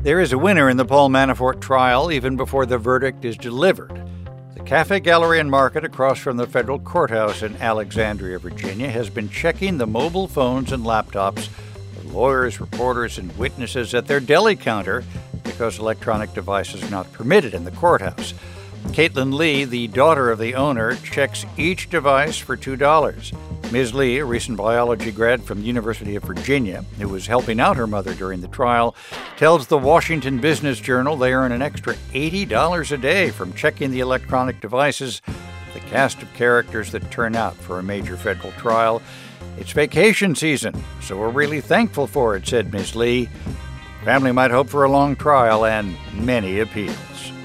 There is a winner in the Paul Manafort trial even before the verdict is delivered. The Cafe Gallery and Market across from the federal courthouse in Alexandria, Virginia, has been checking the mobile phones and laptops of lawyers, reporters, and witnesses at their deli counter because electronic devices are not permitted in the courthouse. Caitlin Lee, the daughter of the owner, checks each device for $2. Ms. Lee, a recent biology grad from the University of Virginia, who was helping out her mother during the trial, tells the Washington Business Journal they earn an extra $80 a day from checking the electronic devices, the cast of characters that turn out for a major federal trial. It's vacation season, so we're really thankful for it, said Ms. Lee. Family might hope for a long trial and many appeals.